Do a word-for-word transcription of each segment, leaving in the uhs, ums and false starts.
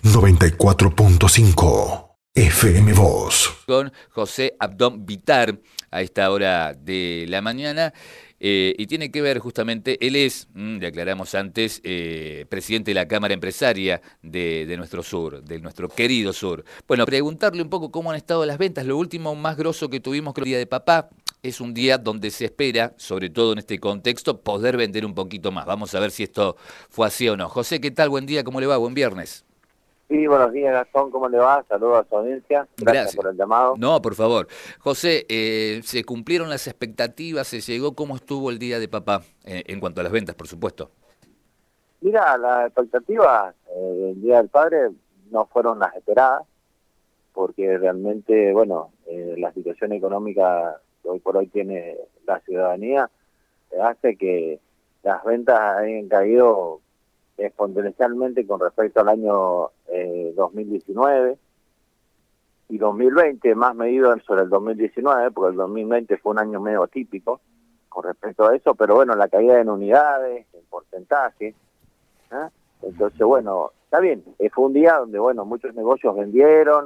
noventa y cuatro punto cinco F M Voz. Con José Abdón Vitar a esta hora de la mañana. Eh, y tiene que ver justamente, él es, mmm, le aclaramos antes, eh, presidente de la Cámara Empresaria de, de nuestro sur, de nuestro querido sur. Bueno, preguntarle un poco cómo han estado las ventas. Lo último más grosso que tuvimos, que el Día de Papá, es un día donde se espera, sobre todo en este contexto, poder vender un poquito más. Vamos a ver si esto fue así o no. José, ¿qué tal? Buen día, ¿cómo le va? Buen viernes. Sí, buenos días, Gastón, ¿cómo le va? Saludos a su audiencia, gracias, gracias. por el llamado. No, por favor. José, eh, ¿se cumplieron las expectativas? ¿Se llegó? ¿Cómo estuvo el Día de Papá? Eh, en cuanto a las ventas, por supuesto. Mira, las expectativas eh, del Día del Padre no fueron las esperadas, porque realmente, bueno, eh, la situación económica que hoy por hoy tiene la ciudadanía eh, hace que las ventas hayan caído exponencialmente con respecto al año eh, dos mil diecinueve y dos mil veinte, más medido sobre el dos mil diecinueve, porque el dos mil veinte fue un año medio típico con respecto a eso, pero bueno, la caída en unidades, en porcentaje, ¿eh? Entonces, bueno, está bien, eh, fue un día donde, bueno, muchos negocios vendieron,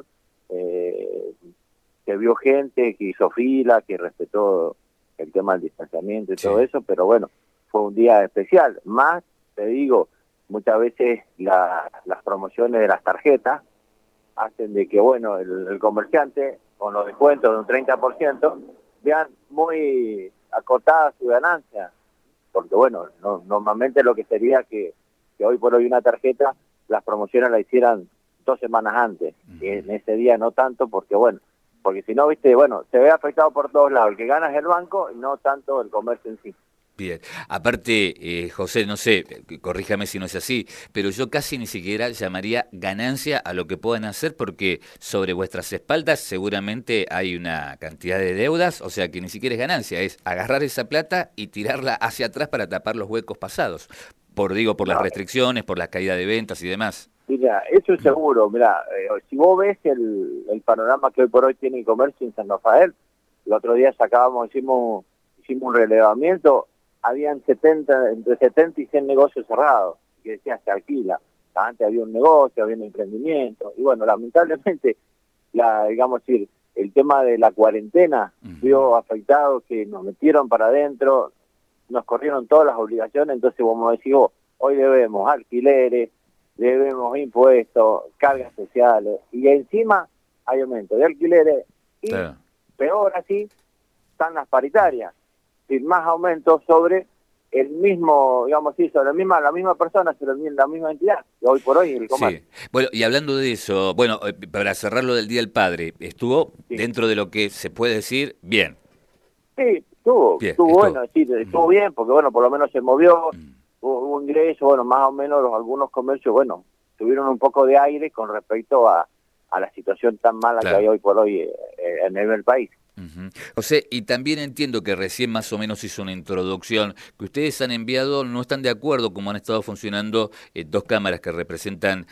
eh, se vio gente que hizo fila, que respetó el tema del distanciamiento y sí. todo eso, pero bueno, fue un día especial. Más, te digo, muchas veces la, las promociones de las tarjetas hacen de que, bueno, el, el comerciante, con los descuentos de un treinta por ciento, vean muy acotada su ganancia. Porque, bueno, no, normalmente lo que sería que, que hoy por hoy una tarjeta, las promociones la hicieran dos semanas antes. Uh-huh. Y en ese día no tanto, porque, bueno, porque si no, viste, bueno, se ve afectado por todos lados. El que gana es el banco y no tanto el comercio en sí. Bien, aparte, eh, José, no sé, corríjame si no es así, pero yo casi ni siquiera llamaría ganancia a lo que puedan hacer, porque sobre vuestras espaldas seguramente hay una cantidad de deudas, o sea que ni siquiera es ganancia, es agarrar esa plata y tirarla hacia atrás para tapar los huecos pasados, por digo, por las restricciones, por la caída de ventas y demás. Mira, eso es seguro, mira, eh, si vos ves el, el panorama que hoy por hoy tiene el comercio en San Rafael, el otro día sacábamos, hicimos, hicimos un relevamiento, habían setenta, entre setenta y cien negocios cerrados, que decía se alquila. Antes había un negocio, había un emprendimiento, y bueno, lamentablemente, la digamos decir, el tema de la cuarentena uh-huh. vio afectado que nos metieron para adentro, nos corrieron todas las obligaciones, entonces como decimos, hoy debemos alquileres, debemos impuestos, cargas sociales, y encima hay aumento de alquileres, y claro. peor así, están las paritarias. Sin más aumentos sobre el mismo, digamos así, sobre la misma, la misma persona, sobre la misma entidad, que hoy por hoy el comercio. Sí. Bueno, y hablando de eso, bueno, para cerrar lo del Día del Padre, ¿estuvo sí. dentro de lo que se puede decir bien? Sí, estuvo, bien, estuvo, estuvo bueno, sí, estuvo mm. bien, porque bueno, por lo menos se movió, mm. hubo, hubo ingreso, bueno, más o menos los, algunos comercios, bueno, tuvieron un poco de aire con respecto a, a la situación tan mala claro. que hay hoy por hoy eh, en el país. Uh-huh. José, y también entiendo que recién más o menos hizo una introducción, que ustedes han enviado, no están de acuerdo como han estado funcionando eh, dos cámaras que representan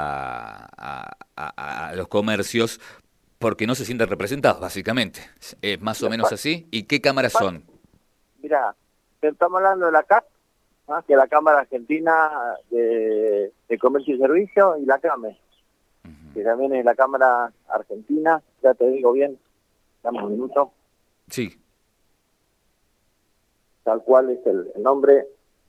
a, a, a, a los comercios, porque no se sienten representados, básicamente. ¿Es más o menos así? ¿Y qué cámaras son? Mira, estamos hablando de la C A P, ¿no? Que es la Cámara Argentina de, de Comercio y Servicio, y la CAME, uh-huh. que también es la Cámara Argentina, ya te digo bien, dame un minuto. Sí. Tal cual es el, el nombre.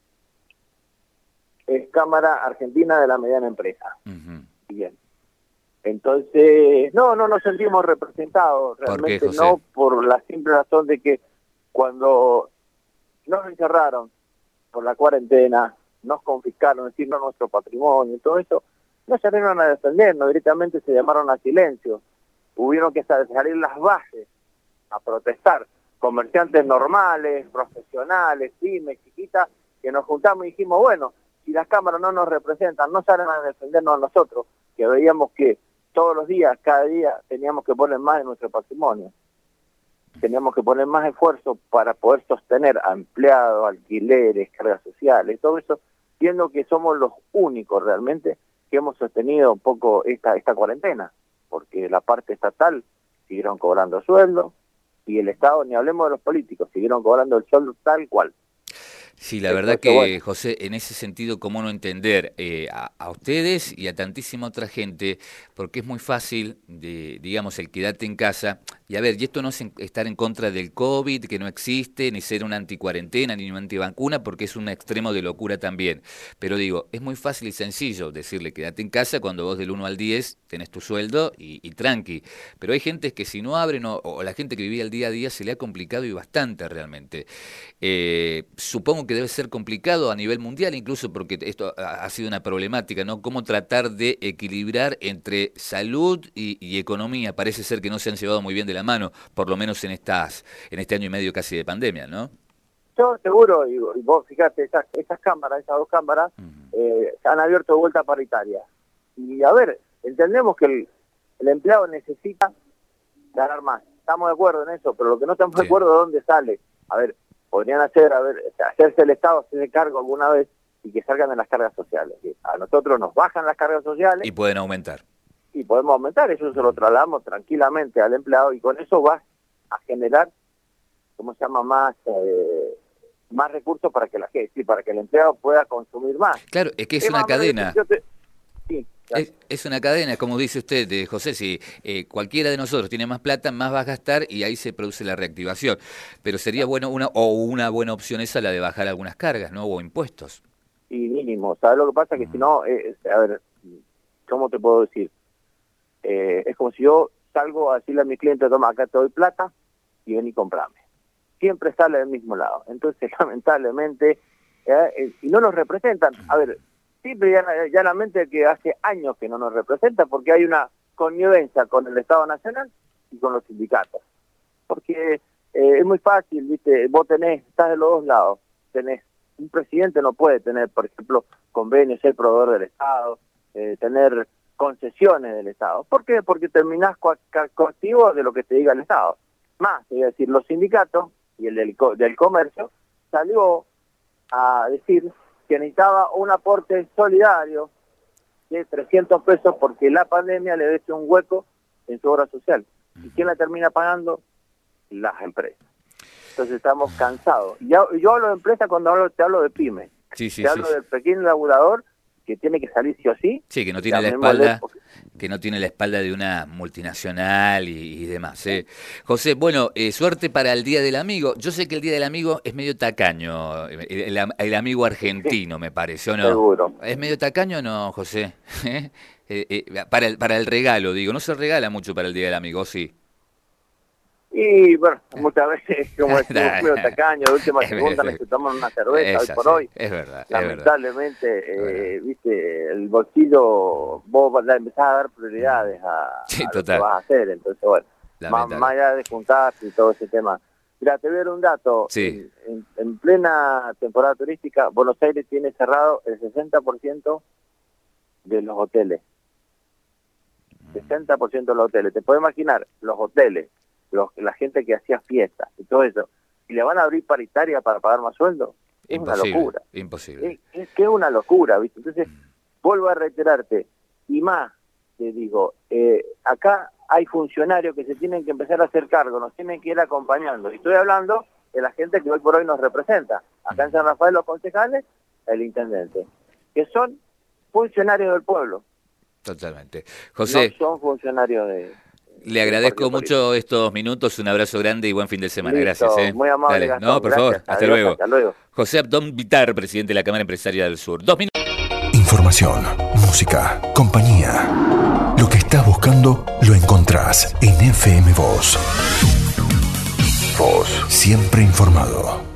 Es Cámara Argentina de la Mediana Empresa. Uh-huh. Bien. Entonces, no, no nos sentimos representados. Realmente ¿Por qué, José? No, por la simple razón de que cuando nos encerraron por la cuarentena, nos confiscaron, es decir, no nuestro patrimonio y todo eso, no salieron a defendernos, directamente se llamaron a silencio. Hubieron que salir las bases a protestar, comerciantes normales, profesionales, pymes, chiquitas, que nos juntamos y dijimos, bueno, si las cámaras no nos representan, no salen a defendernos a nosotros, que veíamos que todos los días, cada día, teníamos que poner más en nuestro patrimonio. Teníamos que poner más esfuerzo para poder sostener a empleados, alquileres, cargas sociales, todo eso, viendo que somos los únicos realmente que hemos sostenido un poco esta, esta cuarentena. Porque la parte estatal siguieron cobrando sueldo y el Estado, ni hablemos de los políticos, siguieron cobrando el sueldo tal cual. Sí, la verdad que, bueno, José, en ese sentido, cómo no entender eh, a, a ustedes y a tantísima otra gente, porque es muy fácil, de, digamos, el quedarte en casa. Y a ver, y esto no es en, estar en contra del COVID, que no existe, ni ser una anticuarentena, ni una antivacuna, porque es un extremo de locura también. Pero digo, es muy fácil y sencillo decirle quédate en casa cuando vos del uno al diez tenés tu sueldo y, y tranqui. Pero hay gente que si no abren, o, o la gente que vivía el día a día, se le ha complicado y bastante realmente. Eh, supongo que debe ser complicado a nivel mundial, incluso porque esto ha, ha sido una problemática, ¿no? Cómo tratar de equilibrar entre salud y, y economía. Parece ser que no se han llevado muy bien de la mano, por lo menos en estas, en este año y medio casi de pandemia, ¿no? Yo seguro, y, y vos fíjate, esas, esas cámaras, esas dos cámaras, uh-huh. eh, han abierto de vuelta paritaria. Y a ver, entendemos que el, el empleado necesita ganar más. Estamos de acuerdo en eso, pero lo que no estamos sí. de acuerdo es dónde sale. A ver, podrían hacer, a ver, hacerse el Estado, hacerse cargo alguna vez y que salgan de las cargas sociales. A nosotros nos bajan las cargas sociales. Y pueden aumentar. Y podemos aumentar, eso se lo trasladamos tranquilamente al empleado y con eso va a generar, ¿cómo se llama?, más eh, más recursos para que la gente, sí, para que el empleado pueda consumir más. Claro, es que es, es una cadena. Te... Sí, claro. es, es una cadena, como dice usted, eh, José, si eh, cualquiera de nosotros tiene más plata, más va a gastar y ahí se produce la reactivación. Pero sería bueno una o una buena opción esa la de bajar algunas cargas, ¿no? O impuestos. Y mínimo, ¿sabes lo que pasa? Que mm. si no, eh, a ver, ¿cómo te puedo decir? Eh, es como si yo salgo a decirle a mi cliente, toma, acá te doy plata y ven y comprame. Siempre sale del mismo lado. Entonces, lamentablemente, eh, eh, y no nos representan. A ver, simple y llanamente que hace años que no nos representa porque hay una connivencia con el Estado Nacional y con los sindicatos. Porque eh, es muy fácil, ¿viste? Vos tenés, estás de los dos lados. Tenés, un presidente no puede tener, por ejemplo, convenios, ser proveedor del Estado, eh, tener concesiones del Estado. ¿Por qué? Porque terminás coactivo de lo que te diga el Estado. Más, es decir, los sindicatos y el del, del comercio salió a decir que necesitaba un aporte solidario de trescientos pesos porque la pandemia le deja un hueco en su obra social. ¿Y quién la termina pagando? Las empresas. Entonces estamos cansados. Yo, yo hablo de empresa cuando hablo, te hablo de pyme. Sí, sí, te sí, hablo sí. del pequeño laburador que tiene que salir sí o sí. Sí, que no tiene la espalda, que no tiene la espalda de una multinacional y, y demás. ¿eh? José, bueno, eh, suerte para el Día del Amigo. Yo sé que el Día del Amigo es medio tacaño, el, el, el amigo argentino, sí, me parece, ¿o no? Seguro. ¿Es medio tacaño o no, José? eh, eh, para, el, para el regalo, digo, no se regala mucho para el Día del Amigo, ¿sí? Y bueno, muchas veces, como decimos, medio tacaño, de última se juntan y se toman una cerveza hoy por hoy. Es verdad. Lamentablemente, es verdad. Eh, viste, el bolsillo, vos le empezás a dar prioridades a, sí, a total. lo que vas a hacer. Entonces, bueno, más, más allá de juntarse y todo ese tema. Mira, te voy a dar un dato. Sí. En, en, en plena temporada turística, Buenos Aires tiene cerrado el sesenta por ciento de los hoteles. sesenta por ciento de los hoteles. Te puedes imaginar, los hoteles, Los, la gente que hacía fiestas y todo eso, y le van a abrir paritaria para pagar más sueldo, es imposible, una locura. Imposible. Es, es que es una locura, ¿viste? Entonces, mm. vuelvo a reiterarte, y más, te digo, eh, acá hay funcionarios que se tienen que empezar a hacer cargo, nos tienen que ir acompañando. Y estoy hablando de la gente que hoy por hoy nos representa. Acá en San Rafael los concejales, el intendente, que son funcionarios del pueblo. Totalmente. José. No son funcionarios de... Le agradezco mucho estos minutos, un abrazo grande y buen fin de semana. Listo, gracias. ¿eh? Muy amable. Dale. Gastón, no, por gracias. favor, hasta, Adiós, luego. hasta luego. José Abdón Vitar, presidente de la Cámara Empresaria del Sur. Dos minutos. Información, música, compañía. Lo que estás buscando lo encontrás en F M Voz. Voz, siempre informado.